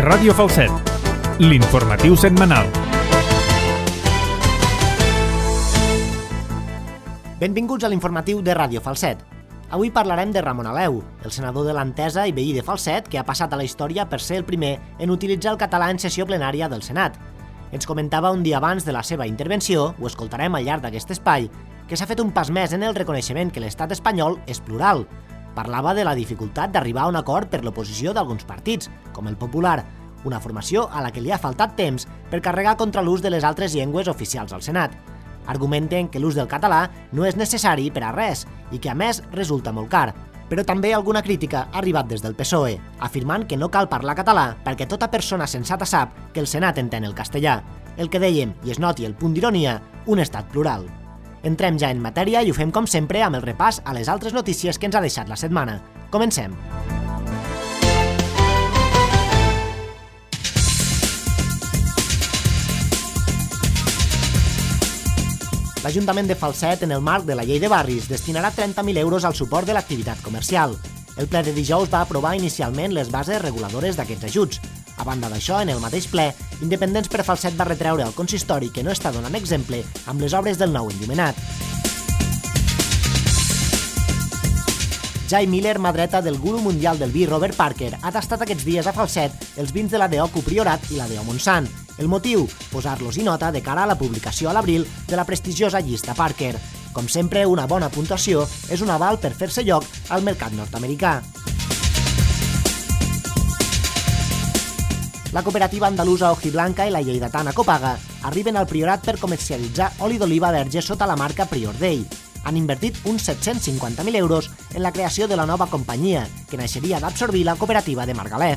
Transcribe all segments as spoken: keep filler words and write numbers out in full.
Ràdio Falset, l'informatiu setmanal. Benvinguts a l'informatiu de Ràdio Falset. Avui parlarem de Ramon Aleu, el senador de l'Entesa i veí de Falset, que ha passat a la història per ser el primer en utilitzar el català en sessió plenària del Senat. Ens comentava un dia abans de la seva intervenció, ho escoltarem al llarg d'aquest espai, que s'ha fet un pas més en el reconeixement que l'estat espanyol és plural. Parlava de la dificultat d'arribar a un acord per l'oposició d'alguns partits, com el Popular, una formació a la que li ha faltat temps per carregar contra l'ús de les altres llengües oficials al Senat. Argumenten que l'ús del català no és necessari per a res i que a més resulta molt car. Però també alguna crítica ha arribat des del P S O E, afirmant que no cal parlar català perquè tota persona sensata sap que el Senat entén el castellà. El que dèiem, i es noti el punt d'ironia, un estat plural. Entrem ja en matèria i ho fem com sempre amb el repàs a les altres notícies que ens ha deixat la setmana. Comencem! L'Ajuntament de Falset, en el marc de la Llei de Barris, destinarà trenta mil euros al suport de l'activitat comercial. El ple de dijous va aprovar inicialment les bases reguladores d'aquests ajuts. A banda d'això, en el mateix ple, Independents per Falset va retreure al consistori que no està donant exemple amb les obres del nou enllumenat. Jai Miller, mà dreta del guru mundial del vi Robert Parker, ha tastat aquests dies a Falset els vins de la D O Cupriorat i la D O Montsant. El motiu? Posar-los i nota de cara a la publicació a l'abril de la prestigiosa llista Parker. Com sempre, una bona puntuació és un aval per fer-se lloc al mercat nord-americà. La cooperativa andalusa Ojiblanca i la lleidatana Copaga arriben al Priorat per comercialitzar oli d'oliva verge sota la marca Prior Day. Han invertit uns set-cents cinquanta mil euros en la creació de la nova companyia, que naixeria d'absorbir la cooperativa de Margalef.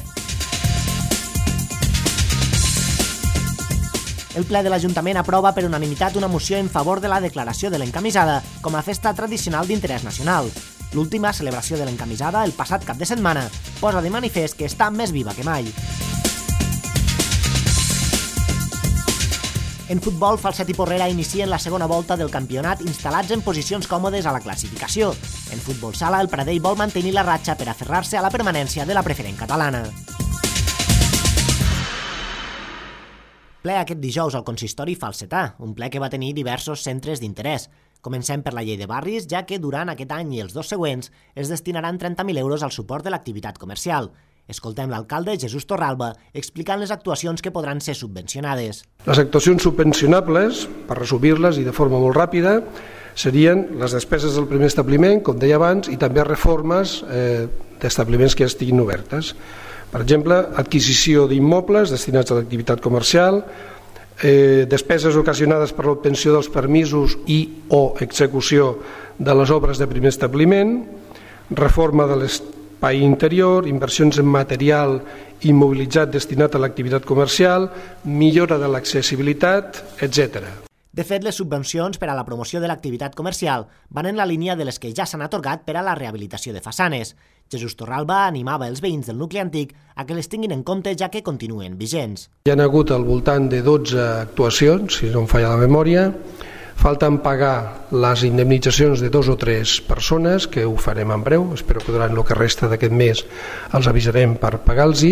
El ple de l'Ajuntament aprova per unanimitat una moció en favor de la declaració de l'encamisada com a festa tradicional d'interès nacional. L'última celebració de l'encamisada, el passat cap de setmana, posa de manifest que està més viva que mai. En futbol, Falset i Porrera inicien la segona volta del campionat instal·lats en posicions còmodes a la classificació. En futbol sala, el Pradell vol mantenir la ratxa per aferrar-se a la permanència de la preferent catalana. Ple aquest dijous al consistori falsetà, un ple que va tenir diversos centres d'interès. Comencem per la llei de barris, ja que durant aquest any i els dos següents es destinaran trenta mil euros al suport de l'activitat comercial. Escoltem l'alcalde Jesús Torralba explicant les actuacions que podran ser subvencionades. Les actuacions subvencionables, per resumir-les i de forma molt ràpida, serien les despeses del primer establiment, com deia abans, i també reformes eh, d'establiments que ja estiguin obertes. Per exemple, adquisició d'immobles destinats a l'activitat comercial, eh, despeses ocasionades per l'obtenció dels permisos i o execució de les obres de primer establiment, reforma de l'espai interior, inversions en material immobilitzat destinat a l'activitat comercial, millora de l'accessibilitat, etcètera. De fet, les subvencions per a la promoció de l'activitat comercial van en la línia de les que ja s'han atorgat per a la rehabilitació de façanes. Jesús Torralba animava els veïns del nucli antic a que les tinguin en compte ja que continuen vigents. Hi ha hagut al voltant de dotze actuacions, si no em falla la memòria. Falten pagar les indemnitzacions de dos o tres persones, que ho farem en breu, espero que durant el que resta d'aquest mes els avisarem per pagar-los-hi,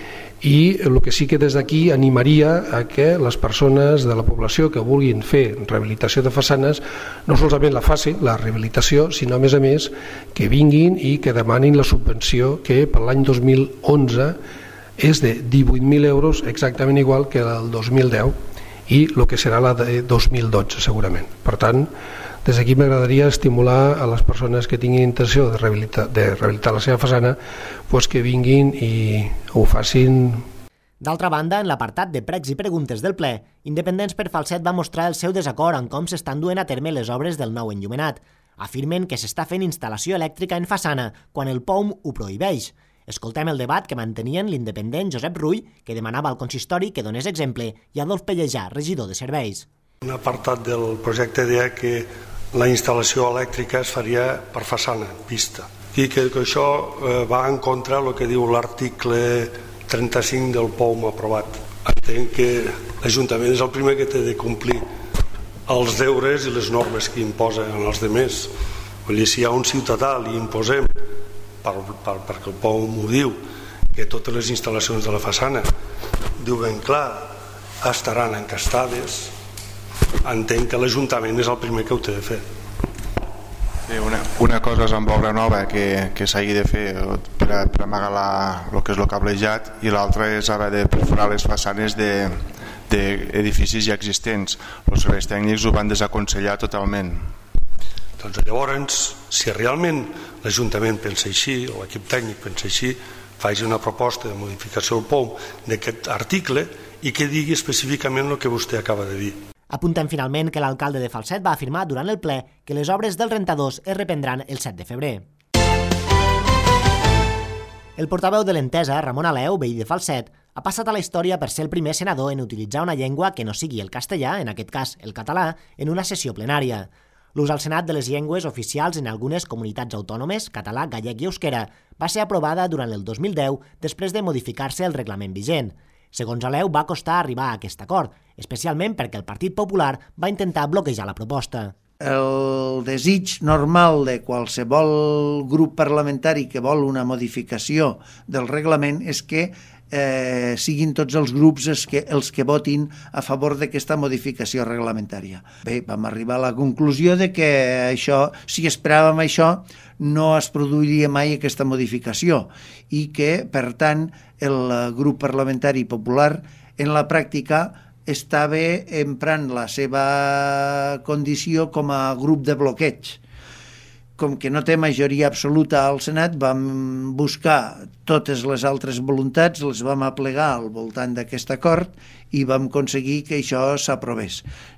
i el que sí que des d'aquí animaria a que les persones de la població que vulguin fer rehabilitació de façanes no solament la facin, la rehabilitació, sinó a més a més que vinguin i que demanin la subvenció que per l'any dos mil onze és de divuit mil euros, exactament igual que el dos mil deu, i el que serà la de dos mil dotze segurament. Per tant, des d'aquí m'agradaria estimular a les persones que tinguin intenció de rehabilitar, de rehabilitar la seva façana, doncs que vinguin i ho facin. D'altra banda, en l'apartat de pregs i preguntes del ple, Independents per Falset va mostrar el seu desacord en com s'estan duent a terme les obres del nou enllumenat. Afirmen que s'està fent instal·lació elèctrica en façana quan el P O M ho prohibeix. Escoltem el debat que mantenien l'independent Josep Rull, que demanava al consistori que donés exemple, i Adolf Pellejà, regidor de serveis. Un apartat del projecte deia que la instal·lació elèctrica es faria per façana, pista, i que això va en contra del que diu l'article trenta-cinc del P O M aprovat. Entenc que l'Ajuntament és el primer que té de complir els deures i les normes que imposen als altres. Vull dir, si hi ha un ciutadà li imposem per, per, perquè el P O M ho diu que totes les instal·lacions de la façana, diu ben clar, estaran encastades. Entenc que l'Ajuntament és el primer que ho té de fer. Bé, una, una cosa és amb obra nova que, que s'hagi de fer per, a, per amagar la, el que és el cablejat, i l'altra és haver de perforar les façanes de, d'edificis ja existents. Els serveis tècnics ho van desaconsellar totalment. Doncs llavors, si realment l'Ajuntament pensa així, o l'equip tècnic pensa així, faci una proposta de modificació del P O M d'aquest article i que digui específicament el que vostè acaba de dir. Apuntem finalment que l'alcalde de Falset va afirmar durant el ple que les obres dels rentadors es reprendran el set de febrer. El portaveu de l'Entesa, Ramon Aleu, veí de Falset, ha passat a la història per ser el primer senador en utilitzar una llengua que no sigui el castellà, en aquest cas el català, en una sessió plenària. L'ús al Senat de les llengües oficials en algunes comunitats autònomes, català, gallec i euskera, va ser aprovada durant el dos mil deu després de modificar-se el reglament vigent. Segons Aleu, va costar arribar a aquest acord, especialment perquè el Partit Popular va intentar bloquejar la proposta. El desig normal de qualsevol grup parlamentari que vol una modificació del reglament és que eh, siguin tots els grups els que, els que votin a favor d'aquesta modificació reglamentària. Bé, vam arribar a la conclusió de que això, si esperàvem això, no es produiria mai aquesta modificació i que, per tant, el grup parlamentari popular en la pràctica estava emprant la seva condició com a grup de bloqueig. Com que no té majoria absoluta al Senat, vam buscar totes les altres voluntats, les vam aplegar al voltant d'aquest acord i vam aconseguir que això s'aprovés.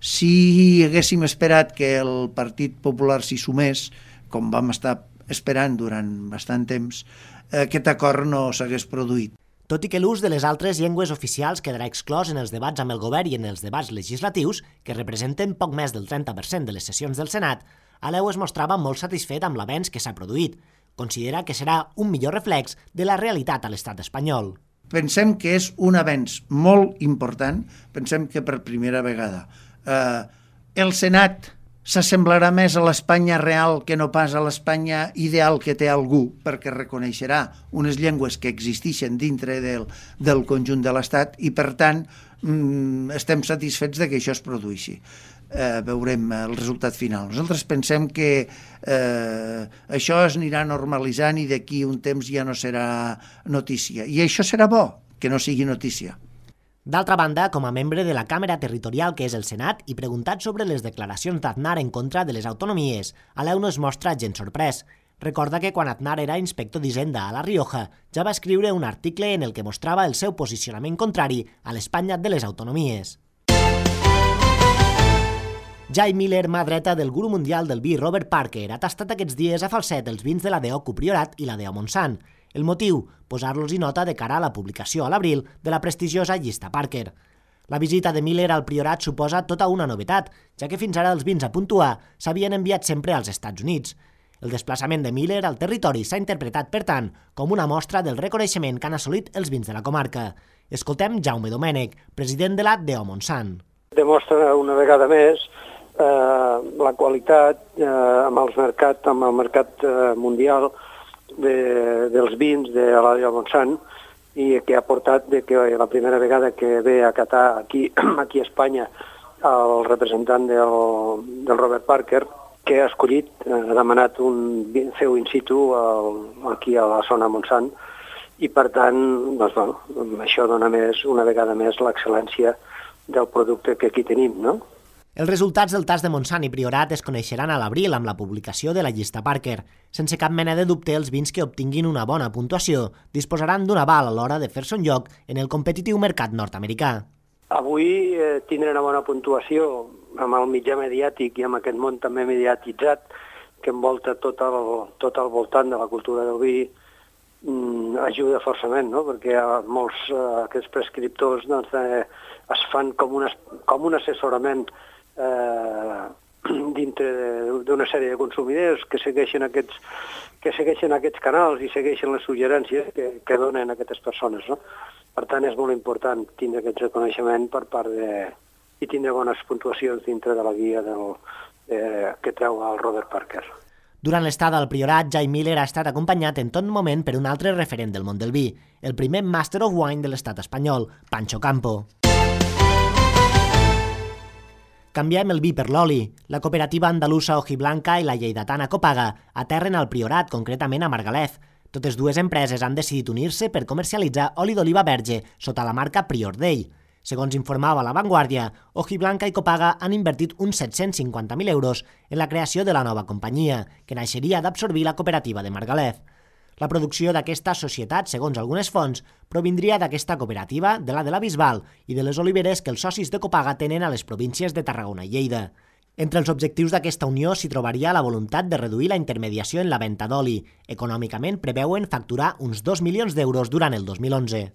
Si haguéssim esperat que el Partit Popular s'hi sumés, com vam estar esperant durant bastant temps, aquest acord no s'hagués produït. Tot i que l'ús de les altres llengües oficials quedarà exclòs en els debats amb el govern i en els debats legislatius, que representen poc més del trenta per cent de les sessions del Senat, Aleu es mostrava molt satisfet amb l'avenç que s'ha produït. Considera que serà un millor reflex de la realitat a l'estat espanyol. Pensem que és un avenç molt important, pensem que per primera vegada. Eh, el Senat s'assemblarà més a l'Espanya real que no pas a l'Espanya ideal que té algú, perquè reconeixerà unes llengües que existeixen dintre del, del conjunt de l'Estat i, per tant, mm, estem satisfets de que això es produeixi. Eh, veurem el resultat final. Nosaltres pensem que eh, això es anirà normalitzant i d'aquí un temps ja no serà notícia. I això serà bo, que no sigui notícia. D'altra banda, com a membre de la Càmera Territorial que és el Senat i preguntat sobre les declaracions d'Aznar en contra de les autonomies, Aleu no es mostra gens sorprès. Recorda que quan Aznar era inspector d'Hisenda a La Rioja ja va escriure un article en el que mostrava el seu posicionament contrari a l'Espanya de les autonomies. Jai Miller, mà dreta del guru mundial del vi Robert Parker, ha tastat aquests dies a Falset els vins de la D O Cupriorat i la D O Montsant. El motiu, posar-los i nota de cara a la publicació a l'abril de la prestigiosa llista Parker. La visita de Miller al Priorat suposa tota una novetat, ja que fins ara els vins a puntuar s'havien enviat sempre als Estats Units. El desplaçament de Miller al territori s'ha interpretat, per tant, com una mostra del reconeixement que han assolit els vins de la comarca. Escoltem Jaume Domènech, president de la D O Montsant. Demostra una vegada més eh, la qualitat eh, amb, els mercat, amb el mercat eh, mundial De, dels vins de la D O Montsant i que ha portat de que la primera vegada que ve a catar aquí, aquí a Espanya el representant del, del Robert Parker, que ha escollit, ha demanat un feu in situ al, aquí a la zona Montsant i per tant doncs, bueno, això dona més, una vegada més l'excel·lència del producte que aquí tenim, no? Els resultats del tast de Montsant i Priorat es coneixeran a l'abril amb la publicació de la llista Parker. Sense cap mena de dubte, els vins que obtinguin una bona puntuació disposaran d'un aval a l'hora de fer-se un lloc en el competitiu mercat nord-americà. Avui eh, tindre una bona puntuació amb el mitjà mediàtic i amb aquest món també mediatitzat que envolta tot el, tot el voltant de la cultura del vi mm, ajuda forçament, no? Perquè molts eh, aquests prescriptors doncs, eh, es fan com un, com un assessorament Eh, dintre d'una sèrie de consumidors que segueixen aquests, que segueixen aquests canals i segueixen les suggerències que, que donen aquestes persones, no? Per tant, és molt important tindre aquest reconeixement per part de... i tindre bones puntuacions dintre de la guia del, eh, que treu el Robert Parker. Durant l'estada al Priorat, Jai Miller ha estat acompanyat en tot moment per un altre referent del món del vi, el primer Master of Wine de l'estat espanyol, Pancho Campo. Canviem el vi per l'oli. La cooperativa andalusa Ojiblanca i la lleidatana Copaga aterren al Priorat, concretament a Margalef. Totes dues empreses han decidit unir-se per comercialitzar oli d'oliva verge sota la marca Prior Day. Segons informava La Vanguardia, Ojiblanca i Copaga han invertit uns set-cents cinquanta mil euros en la creació de la nova companyia, que naixeria d'absorbir la cooperativa de Margalef. La producció d'aquesta societat, segons algunes fonts, provindria d'aquesta cooperativa, de la de la Bisbal i de les oliveres que els socis de Copaga tenen a les províncies de Tarragona i Lleida. Entre els objectius d'aquesta unió s'hi trobaria la voluntat de reduir la intermediació en la venda d'oli. Econòmicament preveuen facturar uns dos milions d'euros durant el dos mil onze.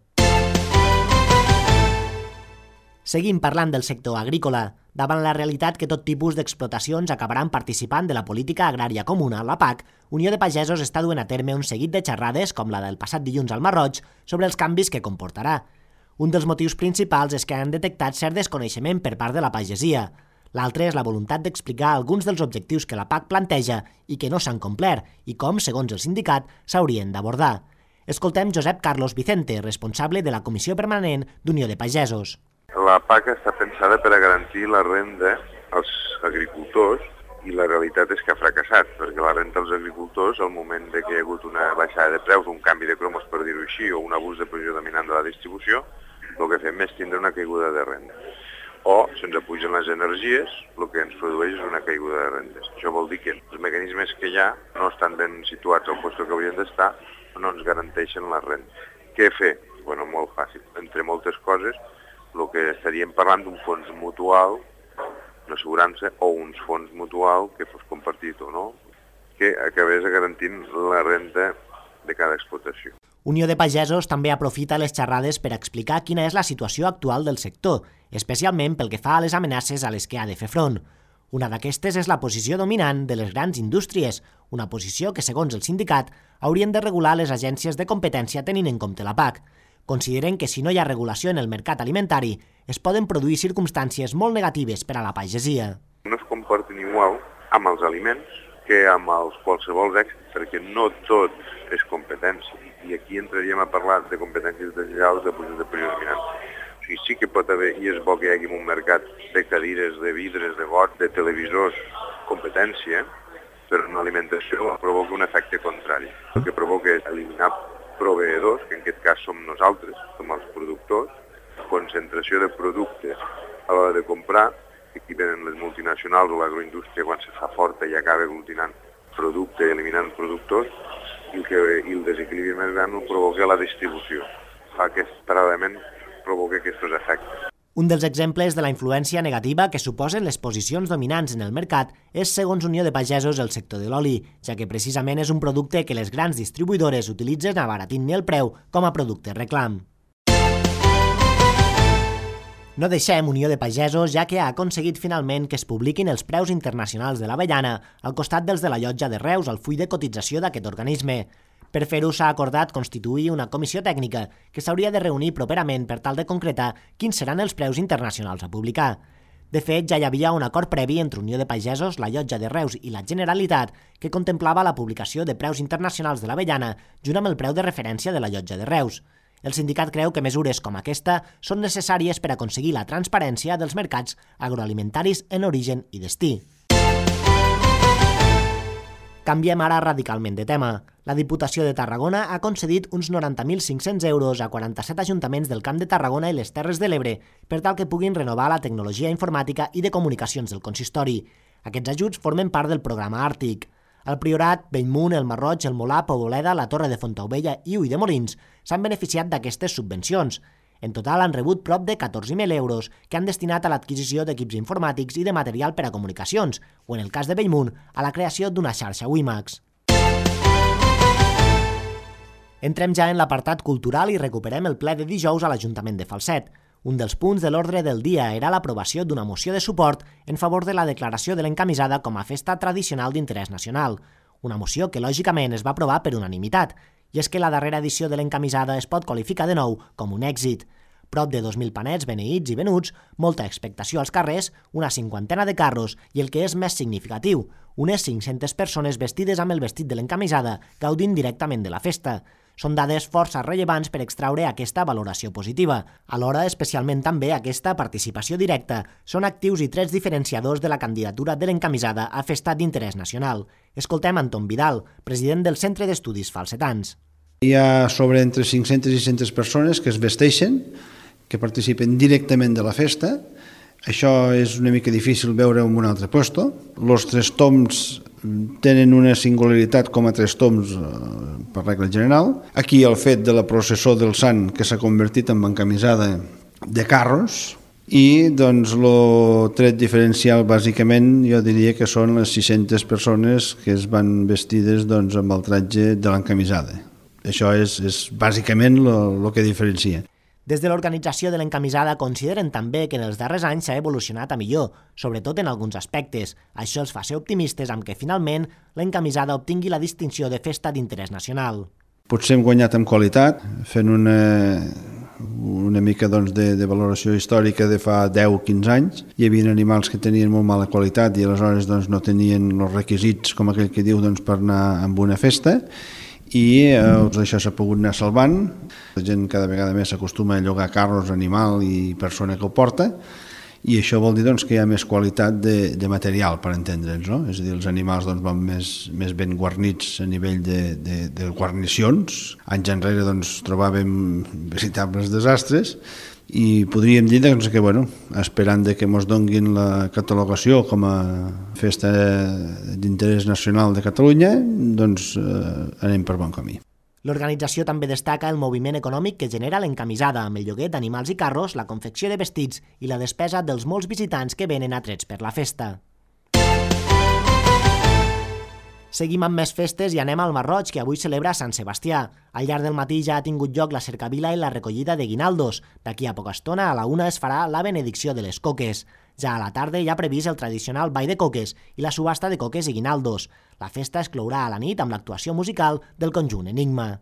Seguim parlant del sector agrícola. Davant la realitat que tot tipus d'explotacions acabaran participant de la política agrària comuna, la P A C, Unió de Pagesos està duent a terme un seguit de xerrades, com la del passat dilluns al Marroig, sobre els canvis que comportarà. Un dels motius principals és que han detectat cert desconeixement per part de la pagesia. L'altre és la voluntat d'explicar alguns dels objectius que la P A C planteja i que no s'han complert i com, segons el sindicat, s'haurien d'abordar. Escoltem Josep Carlos Vicente, responsable de la Comissió Permanent d'Unió de Pagesos. La P A C està pensada per a garantir la renda als agricultors i la realitat és que ha fracassat, perquè la renda als agricultors, al moment de que hi ha hagut una baixada de preus, un canvi de cromos, per dir-ho així, o un abús de posició dominant de la distribució, el que fem és tindre una caiguda de renda. O, si ens apugen les energies, el que ens produeix és una caiguda de rendes. Això vol dir que els mecanismes que hi ha no estan ben situats al lloc que haurien d'estar, no ens garanteixen la renda. Què fer? Bueno, molt fàcil. Entre moltes coses, el que estaríem parlant d'un fons mutual, una assegurança o uns fons mutual que fos compartit o no, que acabés garantint la renda de cada explotació. Unió de Pagesos també aprofita les xerrades per explicar quina és la situació actual del sector, especialment pel que fa a les amenaces a les que ha de fer front. Una d'aquestes és la posició dominant de les grans indústries, una posició que, segons el sindicat, haurien de regular les agències de competència tenint en compte la P A C. Consideren que si no hi ha regulació en el mercat alimentari, es poden produir circumstàncies molt negatives per a la pagesia. No es comporten igual amb els aliments que amb els qualsevol èxits, perquè no tot és competència. I aquí entraríem a parlar de competències deslleials de posició de predominant. O sigui, sí que pot haver, i és bo que hi hagi un mercat de cadires, de vidres, de gots, de televisors, competència, però en l'alimentació provoca un efecte contrari. El que provoca és eliminar proveïdors, que en aquest cas som nosaltres, som els productors, concentració de productes a l'hora de comprar, aquí venen les multinacionals o l'agroindústria quan se fa forta i acaba aglutinant producte i eliminant productors, i el, que, i el desequilibri més gran ho provoca la distribució. Fa que paral·lelament provoca aquests efectes. Un dels exemples de la influència negativa que suposen les posicions dominants en el mercat és, segons Unió de Pagesos, el sector de l'oli, ja que precisament és un producte que les grans distribuïdores utilitzen abaratint-ne el preu com a producte reclam. No deixem Unió de Pagesos, ja que ha aconseguit finalment que es publiquin els preus internacionals de l'avellana al costat dels de la Llotja de Reus al full de cotització d'aquest organisme. Per fer-ho s'ha acordat constituir una comissió tècnica que s'hauria de reunir properament per tal de concretar quins seran els preus internacionals a publicar. De fet, ja hi havia un acord previ entre Unió de Pagesos, la Llotja de Reus i la Generalitat que contemplava la publicació de preus internacionals de l'avellana junt amb el preu de referència de la Llotja de Reus. El sindicat creu que mesures com aquesta són necessàries per aconseguir la transparència dels mercats agroalimentaris en origen i destí. Canviem ara radicalment de tema. La Diputació de Tarragona ha concedit uns noranta mil cinc-cents euros a quaranta-set ajuntaments del Camp de Tarragona i les Terres de l'Ebre per tal que puguin renovar la tecnologia informàtica i de comunicacions del consistori. Aquests ajuts formen part del programa Àrtic. El Priorat, Bellmunt, el Marroig, el Molà, Poboleda, la Torre de Fontaubella i Ulldemolins s'han beneficiat d'aquestes subvencions. En total han rebut prop de catorze mil euros que han destinat a l'adquisició d'equips informàtics i de material per a comunicacions, o en el cas de Bellmunt, a la creació d'una xarxa WiMAX. Entrem ja en l'apartat cultural i recuperem el ple de dijous a l'Ajuntament de Falset. Un dels punts de l'ordre del dia era l'aprovació d'una moció de suport en favor de la declaració de l'encamisada com a festa tradicional d'interès nacional. Una moció que, lògicament, es va aprovar per unanimitat, i és que la darrera edició de l'encamisada es pot qualificar de nou com un èxit. Prop de dos mil panets beneïts i venuts, molta expectació als carrers, una cinquantena de carros i el que és més significatiu, unes cinc-centes persones vestides amb el vestit de l'encamisada gaudint directament de la festa. Són dades força rellevants per extraure aquesta valoració positiva. Alhora, especialment també aquesta participació directa, són actius i trets diferenciadors de la candidatura de l'encamisada a festa d'interès nacional. Escoltem Anton Vidal, president del Centre d'Estudis Falsetans. Hi ha sobre entre cinc-centes i sis-centes persones que es vesteixen, que participen directament de la festa. Això és una mica difícil veure en un altre puesto. Els tres toms tenen una singularitat com a tres toms per regla general. Aquí el fet de la processó del Sant que s'ha convertit en encamisada de carros i doncs el tret diferencial bàsicament jo diria que són les sis-centes persones que es van vestides doncs, amb el tratge de l'encamisada. Això és, és bàsicament el que diferencia. Des de l'organització de l'encamisada consideren també que en els darrers anys s'ha evolucionat a millor, sobretot en alguns aspectes. Això els fa ser optimistes amb que finalment l'encamisada obtingui la distinció de festa d'interès nacional. Potser hem guanyat en qualitat, fent una, una mica doncs, de, de valoració històrica de fa deu o quinze anys. Hi havia animals que tenien molt mala qualitat i aleshores doncs, no tenien els requisits, com aquell que diu, doncs, per anar a una festa. I eh, això s'ha pogut anar salvant. La gent cada vegada més s'acostuma a llogar carros, animal i persona que ho porta, i això vol dir doncs, que hi ha més qualitat de, de material, per entendre'ns, no? És a dir, els animals doncs, van més, més ben guarnits a nivell de, de, de guarnicions. Anys enrere doncs, trobàvem veritables desastres i podríem dir doncs, que, bueno, esperant que ens donguin la catalogació com a festa d'interès nacional de Catalunya, doncs eh, anem per bon camí. L'organització també destaca el moviment econòmic que genera l'encamisada amb el lloguer d'animals i carros, la confecció de vestits i la despesa dels molts visitants que venen atrets per la festa. Seguim amb més festes i anem al Masroig, que avui celebra Sant Sebastià. Al llarg del matí ja ha tingut lloc la cercavila i la recollida de guinaldos. D'aquí a poca estona, a la una, es farà la benedicció de les coques. Ja a la tarda hi ha previst el tradicional ball de coques i la subhasta de coques i guinaldos. La festa es clourà a la nit amb l'actuació musical del conjunt Enigma.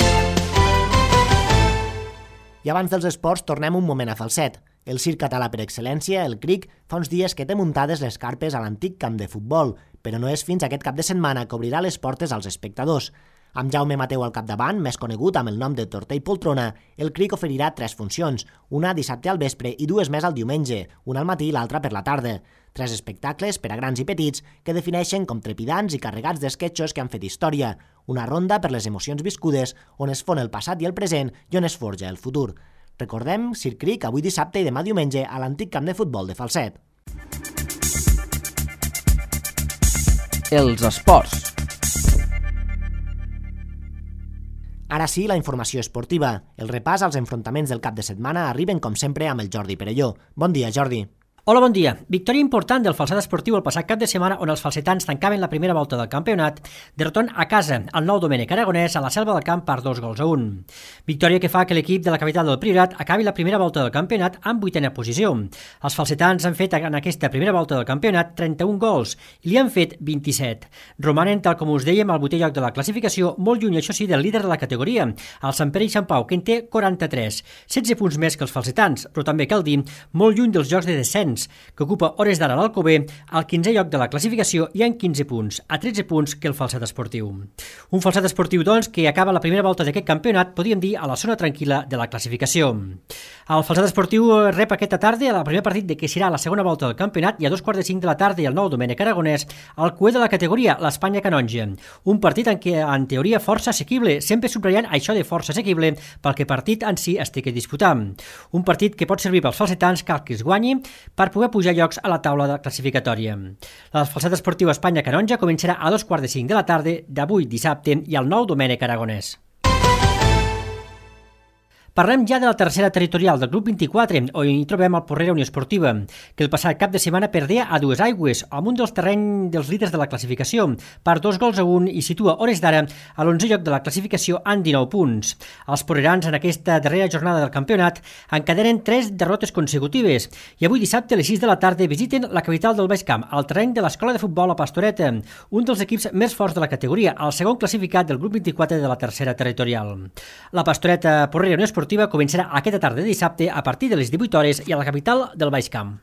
I abans dels esports tornem un moment a Falset. El circ català per excel·lència, el CRIC, fa uns dies que té muntades les carpes a l'antic camp de futbol, però no és fins aquest cap de setmana que obrirà les portes als espectadors. Amb Jaume Mateu al capdavant, més conegut amb el nom de Tortell Poltrona, el CRIC oferirà tres funcions, una dissabte al vespre i dues més al diumenge, una al matí i l'altra per la tarda. Tres espectacles per a grans i petits que defineixen com trepidants i carregats d'esquetxos que han fet història, una ronda per les emocions viscudes on es fon el passat i el present i on es forja el futur. Recordem, Circ CRIC avui dissabte i demà diumenge a l'antic camp de futbol de Falset. Els esports. Ara sí, la informació esportiva. El repàs als enfrontaments del cap de setmana arriben com sempre amb el Jordi Perelló. Bon dia, Jordi. Hola, bon dia. Victòria important del Falset Esportiu el passat cap de setmana on els falsetans tancaven la primera volta del campionat derrotant a casa el nou Domènec Aragonès a la Selva del Camp per dos gols a un. Victòria que fa que l'equip de la capital del Priorat acabi la primera volta del campionat amb vuitena posició. Els falsetans han fet en aquesta primera volta del campionat trenta-un gols i li han fet vint-i-set. Romanen, tal com us dèiem, al vuitè lloc de la classificació, molt lluny, això sí, del líder de la categoria, el Sant Pere i Sant Pau, que en té quaranta-tres, setze punts més que els falsetans, però també cal dir, molt lluny dels jocs de descens, que ocupa hores d'ara l'Alcover, al quinzè lloc de la classificació i en quinze punts, a tretze punts que el Falset Esportiu. Un Falset Esportiu, doncs, que acaba la primera volta d'aquest campionat, podríem dir, a la zona tranquil·la de la classificació. El Falset Esportiu rep aquesta tarda el primer partit de que serà la segona volta del campionat i a dos quarts de cinc de la tarda i el nou Domènec Aragonès al cuer de la categoria, l'Espanya Canonja. Un partit en què, en teoria, força assequible, sempre subratllant això de força assequible pel que partit en si es té que disputar. Un partit que pot servir pels falsetans, cal que es guanyi, per poder pujar llocs a la taula de classificatòria. El Falset Esportiu Espanya Canonja començarà a dos quarts de cinc de la tarda d'avui dissabte i el nou Domènec Aragonès. Parlem ja de la tercera territorial del grup vint-i-quatre, on hi trobem el Porrera Unió Esportiva, que el passat cap de setmana perdea a Dues Aigües, amb un dels terrenys dels líders de la classificació, per dos gols a un i situa hores d'ara a l'onzè lloc de la classificació amb dinou punts. Els porrerans en aquesta darrera jornada del campionat encadenen tres derrotes consecutives i avui dissabte a les sis de la tarda visiten la capital del Baix Camp, el terreny de l'Escola de Futbol La Pastoreta, un dels equips més forts de la categoria, el segon classificat del grup vint-i-quatre de la tercera territorial. La Pastoreta Porrera Unió Esportiva esportiva començarà aquesta tarda de dissabte a partir de les divuit hores i a la capital del Baix Camp.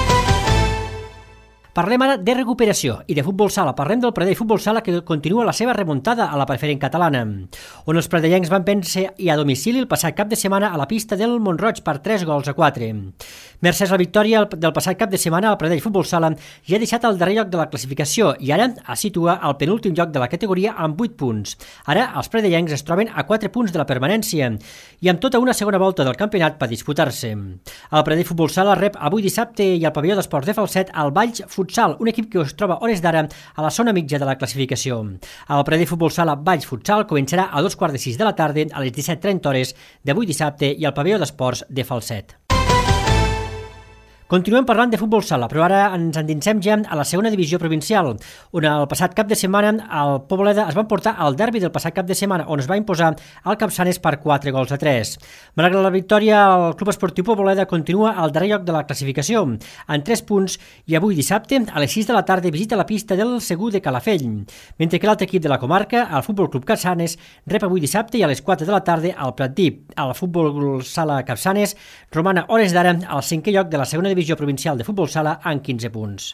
Parlem ara de recuperació i de futbol sala. Parlem del Pradell Futbol Sala, que continua la seva remuntada a la preferent catalana, on els pradellencs van vèncer i a domicili el passat cap de setmana a la pista del Mont-roig per tres gols a quatre. Mercès la victòria del passat cap de setmana, el Pradell Futbol Sala ja ha deixat el darrer lloc de la classificació i ara es situa al penúltim lloc de la categoria amb vuit punts. Ara els pradellencs es troben a quatre punts de la permanència i amb tota una segona volta del campionat per disputar-se. El Pradell Futbol Sala rep avui dissabte i al pavelló d'esports de Falset al Valls Futsal, un equip que es troba hores d'ara a la zona mitja de la classificació. El Pradell Futbol Sala Valls Futsal començarà a dos quarts de sis de la tarda a les disset trenta hores d'avui dissabte i al pavelló d'esports de Falset. Continuem parlant de futbol sala, però ara ens endinsem ja a la segona divisió provincial, on el passat cap de setmana el Poboleda es va emportar al derbi del passat cap de setmana, on es va imposar al Capçanes per quatre gols a tres. Malgrat la victòria, el Club Esportiu Poboleda continua al darrer lloc de la classificació, amb tres punts, i avui dissabte, a les sis de la tarda, visita la pista del Segur de Calafell, mentre que l'altre equip de la comarca, el Futbol Club Capçanes, rep avui dissabte i a les quatre de la tarda al Pratdip. El Futbol Sala Capçanes romana hores d'ara al cinquè lloc de la segona divisió provincial de futbol sala amb quinze punts.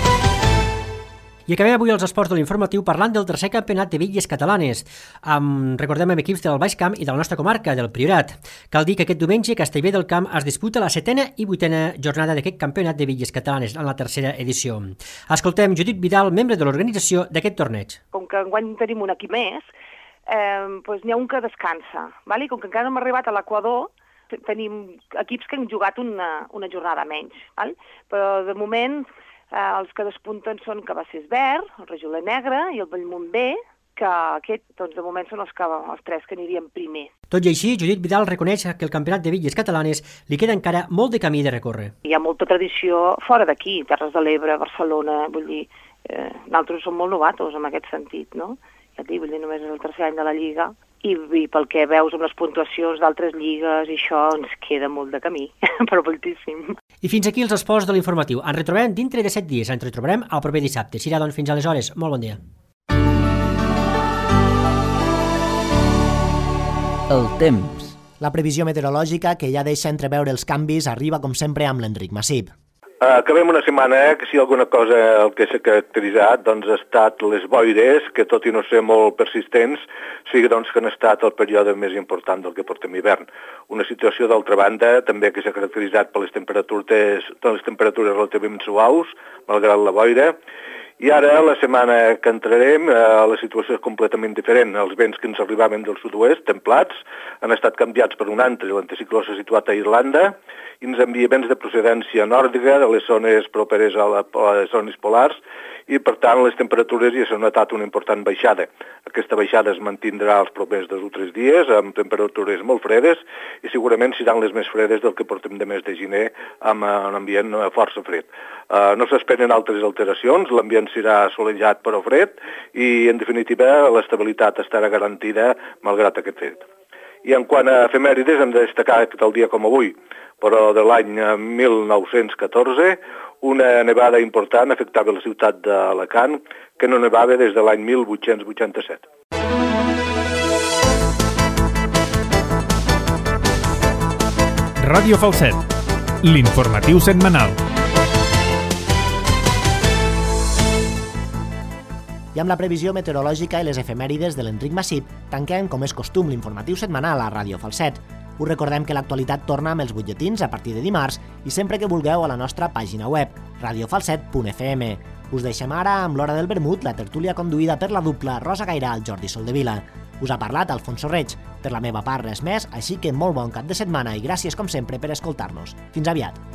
I acabem avui els esports de l'informatiu parlant del tercer campionat de bitlles catalanes, amb, recordem, amb equips del Baix Camp i de la nostra comarca, del Priorat. Cal dir que aquest diumenge a Castellví del Camp es disputa la setena i vuitena jornada d'aquest campionat de bitlles catalanes en la tercera edició. Escoltem Judit Vidal, membre de l'organització d'aquest torneig. Com que enguany tenim un equip més, eh, doncs n'hi ha un que descansa, val? I com que encara no hem arribat a l'Equador, tenim equips que han jugat una, una jornada menys, val? Però de moment eh, els que despunten són Cabassers Verd, el Rajoler Negre i el Bellmunt B, que aquest, doncs, de moment són els, que, els tres que anirien primer. Tot i així, Judit Vidal reconeix que el campionat de bitlles catalanes li queda encara molt de camí de recórrer. Hi ha molta tradició fora d'aquí, Terres de l'Ebre, Barcelona, vull dir, eh, nosaltres som molt novatos en aquest sentit, no? Ja et dic, vull dir, només és el tercer any de la Lliga, i, i pel que veus amb les puntuacions d'altres lligues i això ens queda molt de camí, però moltíssim. I fins aquí els esports de l'informatiu. Ens retrobem dintre de set dies. Ens retrobarem el proper dissabte. Serà, doncs, fins aleshores. Molt bon dia. El temps. La previsió meteorològica, que ja deixa entreveure els canvis, arriba com sempre amb l'Enric Massip. Acabem una setmana eh, que si alguna cosa el que s'ha caracteritzat doncs, ha estat les boires, que tot i no ser molt persistents, sí doncs, que han estat el període més important del que portem hivern. Una situació, d'altra banda, també que s'ha caracteritzat per les temperatures, les temperatures relativament suaus, malgrat la boira. I ara, la setmana que entrarem, eh, la situació és completament diferent. Els vents que ens arribaven del sud-oest, templats, han estat canviats per un altre. L'anticicló s'ha situat a Irlanda i ens envia vents de procedència nòrdica de les zones properes a, la, a les zones polars i, per tant, les temperatures ja s'ha notat una important baixada. Aquesta baixada es mantindrà els propers dos o tres dies amb temperatures molt fredes i segurament seran les més fredes del que portem de mes de gener amb un ambient força fred. Uh, no s'esperen altres alteracions, l'ambient serà assolellat però fred i, en definitiva, l'estabilitat estarà garantida malgrat aquest fet. I en quant a efemèrides, hem de destacar que tal dia com avui, però de l'any mil nou-cents catorze, una nevada important afectava la ciutat d'Alacant, que no nevava des de l'any mil vuit-cents vuitanta-set. Ràdio Falset, l'informatiu setmanal. I amb la previsió meteorològica i les efemèrides de l'Enric Massip, tanquem, com és costum, l'informatiu setmanal a Ràdio Falset. Us recordem que l'actualitat torna amb els butlletins a partir de dimarts i sempre que vulgueu a la nostra pàgina web, radio falset punt f m. Us deixem ara amb l'Hora del Vermut, la tertúlia conduïda per la dupla Rosa Gairal, Jordi Soldevila. Us ha parlat Alfonso Reig. Per la meva part, res més, així que molt bon cap de setmana i gràcies, com sempre, per escoltar-nos. Fins aviat.